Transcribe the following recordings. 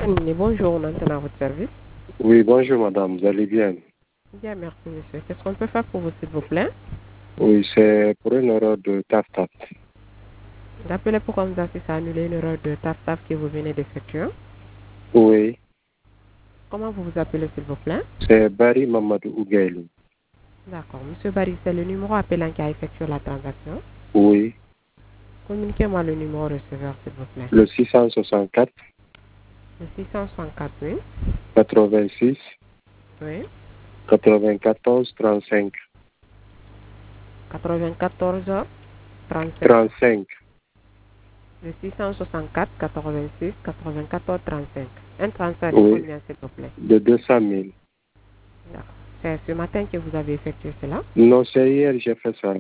Guinée, bonjour, on entend à votre service. Oui, bonjour madame, vous allez bien? Bien, merci monsieur. Qu'est-ce qu'on peut faire pour vous, s'il vous plaît? Oui, c'est pour une erreur de tap-tap. D'après pourquoi vous assistez à annuler une erreur de tap-tap que vous venez d'effectuer. Oui, Comment vous vous appelez, s'il vous plaît? c'est Barry Mamadou Ougailou. D'accord. Monsieur Barry, c'est le numéro appelant qui a effectué la transaction. Oui, Communiquez-moi le numéro receveur, s'il vous plaît. le 664 Le 664, oui. 86 Oui. 94 35 94 35. 35. Le 664 86 94 35. Un transfert de Oui, combien, s'il vous plaît? de 200 000. D'accord. C'est ce matin que vous avez effectué cela. Non, c'est hier j'ai fait ça.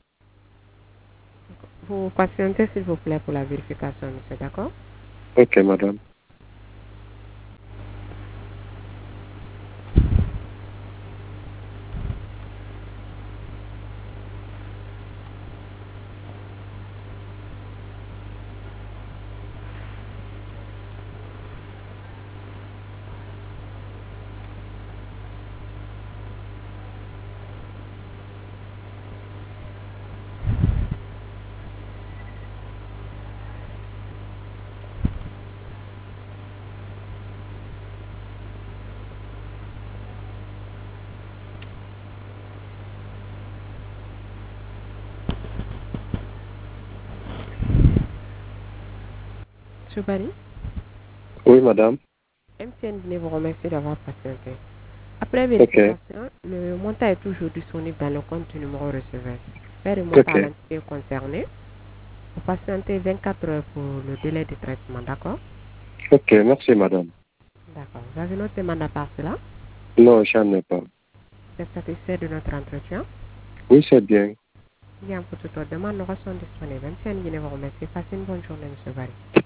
Vous patientez, s'il vous plaît, pour la vérification, monsieur, d'accord? Ok madame. Monsieur Barry, Oui madame. MTN Guinée vous remercie d'avoir patienté. Après Ok, vérification, le montant est toujours disponible dans le compte du numéro receveur. Faire le montant à ok, l'entité concernée. Vous patientez 24 heures pour le délai de traitement, d'accord? ok, merci madame. D'accord. Vous avez notre demande à part cela? Non, j'en ai pas. Vous êtes satisfait de notre entretien? Oui, c'est bien. Bien, pour toute autre demande, nous restons disponibles. MTN Guinée vous remercie. Passez une bonne journée, monsieur Barry.